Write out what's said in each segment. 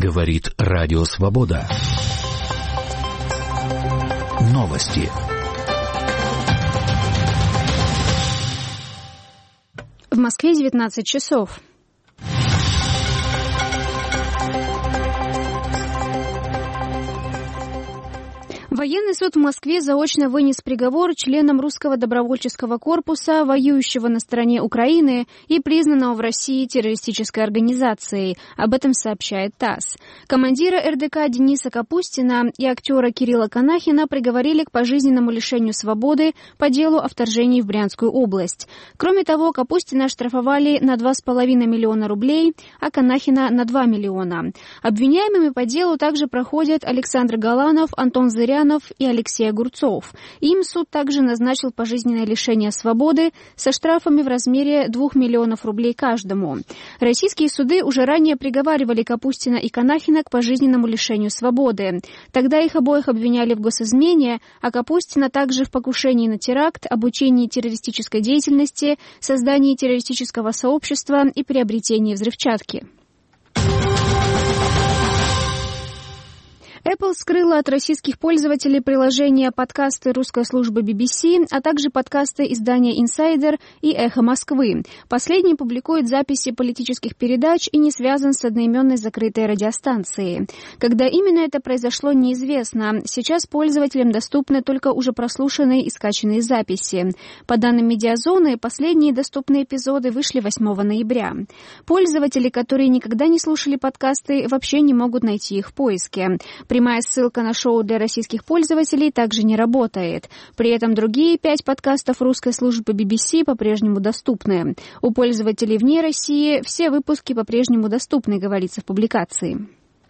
Говорит Радио Свобода. Новости. В Москве 19 часов. Военный суд в Москве заочно вынес приговор членам русского добровольческого корпуса, воюющего на стороне Украины и признанного в России террористической организацией. Об этом сообщает ТАСС. Командира РДК Дениса Капустина и актера Кирилла Канахина приговорили к пожизненному лишению свободы по делу о вторжении в Брянскую область. Кроме того, Капустина оштрафовали на 2,5 миллиона рублей, а Канахина на 2 миллиона. Обвиняемыми по делу также проходят Александр Галанов, Антон Зырянов и Алексей Огурцов. Им суд также назначил пожизненное лишение свободы со штрафами в размере 2 миллионов рублей каждому. Российские суды уже ранее приговаривали Капустина и Канахина к пожизненному лишению свободы. Тогда их обоих обвиняли в госизмене, а Капустина также в покушении на теракт, обучении террористической деятельности, создании террористического сообщества и приобретении взрывчатки. Apple скрыла от российских пользователей приложения подкасты русской службы BBC, а также подкасты издания Insider и Эхо Москвы. Последний публикует записи политических передач и не связан с одноименной закрытой радиостанцией. Когда именно это произошло, неизвестно. Сейчас пользователям доступны только уже прослушанные и скачанные записи. По данным Медиазоны, последние доступные эпизоды вышли 8 ноября. Пользователи, которые никогда не слушали подкасты, вообще не могут найти их в поиске. Прямая ссылка на шоу для российских пользователей также не работает. При этом другие 5 подкастов русской службы BBC по-прежнему доступны. У пользователей вне России все выпуски по-прежнему доступны, говорится в публикации.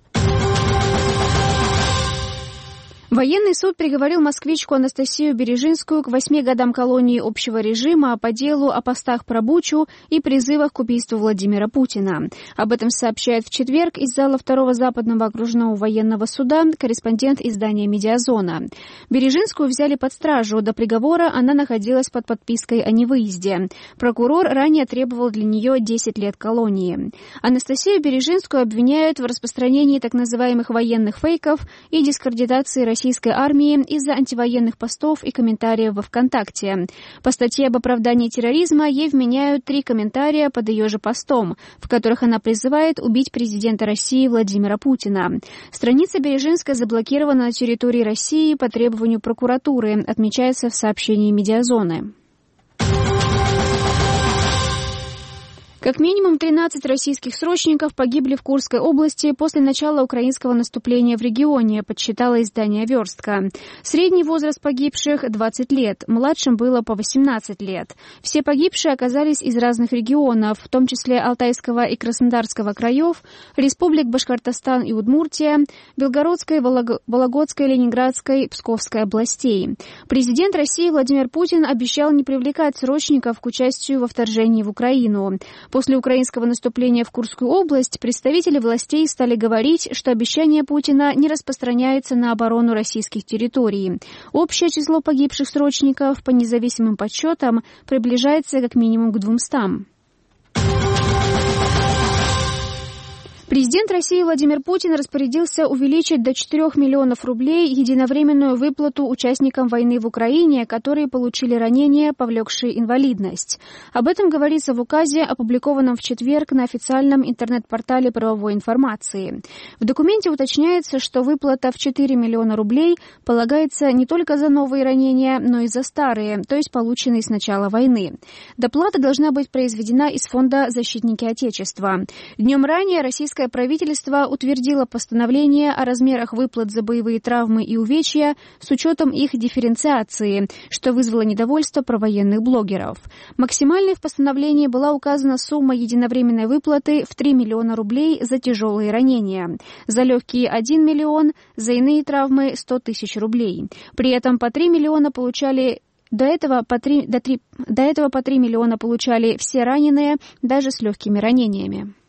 Военный суд приговорил москвичку Анастасию Бережинскую к 8 годам колонии общего режима по делу о постах про Бучу и призывах к убийству Владимира Путина. Об этом сообщает в четверг из зала 2-го Западного окружного военного суда корреспондент издания «Медиазона». Бережинскую взяли под стражу. До приговора она находилась под подпиской о невыезде. Прокурор ранее требовал для нее 10 лет колонии. Анастасию Бережинскую обвиняют в распространении так называемых военных фейков и дискредитации российской армии из-за антивоенных постов и комментариев во ВКонтакте. По статье об оправдании терроризма ей вменяют 3 комментария под ее же постом, в которых она призывает убить президента России Владимира Путина. Страница Бережинской заблокирована на территории России по требованию прокуратуры, отмечается в сообщении Медиазоны. Как минимум 13 российских срочников погибли в Курской области после начала украинского наступления в регионе, подсчитало издание «Верстка». Средний возраст погибших – 20 лет, младшим было по 18 лет. Все погибшие оказались из разных регионов, в том числе Алтайского и Краснодарского краев, республик Башкортостан и Удмуртия, Белгородской, Вологодской, Ленинградской, Псковской областей. Президент России Владимир Путин обещал не привлекать срочников к участию во вторжении в Украину. После украинского наступления в Курскую область представители властей стали говорить, что обещание Путина не распространяется на оборону российских территорий. Общее число погибших срочников, по независимым подсчетам, приближается как минимум к 200. Президент России Владимир Путин распорядился увеличить до 4 миллионов рублей единовременную выплату участникам войны в Украине, которые получили ранения, повлекшие инвалидность. Об этом говорится в указе, опубликованном в четверг на официальном интернет-портале правовой информации. В документе уточняется, что выплата в 4 миллиона рублей полагается не только за новые ранения, но и за старые, то есть полученные с начала войны. Доплата должна быть произведена из фонда «Защитники Отечества». Днем ранее российское правительство утвердило постановление о размерах выплат за боевые травмы и увечья с учетом их дифференциации, что вызвало недовольство провоенных блогеров. Максимальной в постановлении была указана сумма единовременной выплаты в 3 миллиона рублей за тяжелые ранения, за легкие 1 миллион, за иные травмы 100 тысяч рублей. При этом по 3 миллиона получали До этого по 3 миллиона получали все раненые, даже с легкими ранениями.